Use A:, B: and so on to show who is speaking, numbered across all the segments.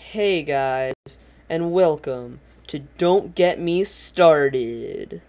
A: Hey guys, and welcome to Don't Get Me Started.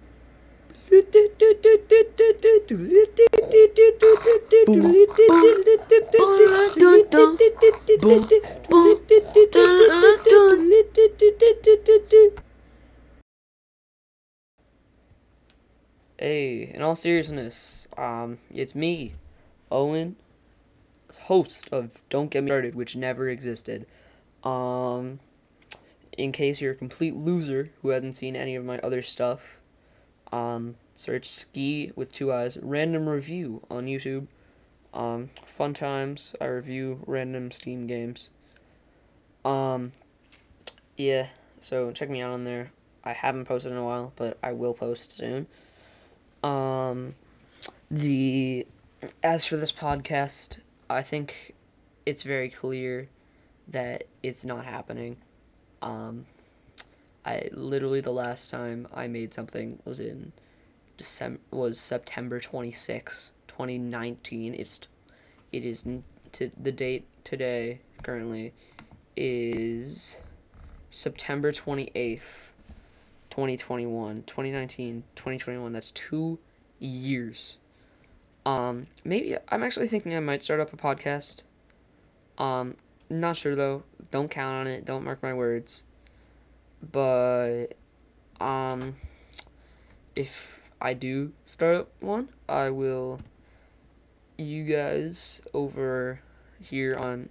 A: Hey, in all seriousness, it's me, Owen, host of Don't Get Me Started, which never existed. Um, in case you're a complete loser who hasn't seen any of my other stuff, search Ski with two eyes random review on YouTube. Fun times. I review random Steam games. Um, yeah. So check me out on there. I haven't posted in a while, but I will post soon. Um, the as for this podcast, I think it's very clear that it's not happening. Um, I literally the last time I made something was in September 26th, 2019. It is to the date today currently is September 28th, 2021, 2019, 2021. That's 2 years. Maybe I'm actually thinking I might start up a podcast. Not sure though. Don't count on it. Don't mark my words. But um if I do start up one, I will you guys over here on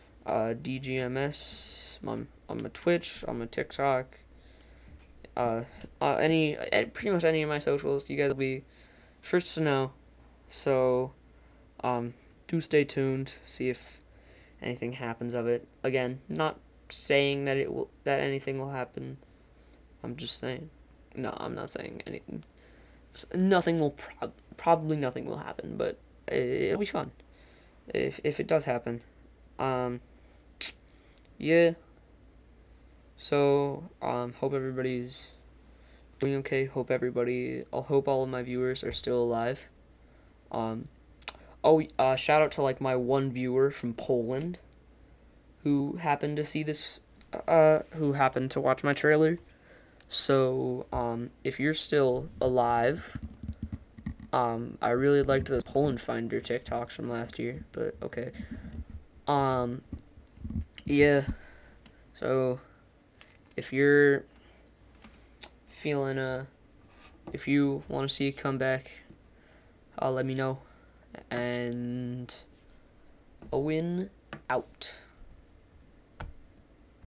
A: DGMS, on my Twitch, on my TikTok, pretty much any of my socials. You guys will be first to know. So, do stay tuned. See if anything happens of it. Again, not saying that anything will happen. I'm just saying. No, I'm not saying anything. Nothing will probably nothing will happen, but it'll be fun if it does happen. Um, yeah. So, hope everybody's doing okay. I hope all of my viewers are still alive. Um, shout out to like my one viewer from Poland, who happened to see this, who happened to watch my trailer. So, if you're still alive, I really liked the Poland Finder TikToks from last year, but okay. Um, yeah. So, if you're feeling if you want to see a comeback, let me know. And Owen out.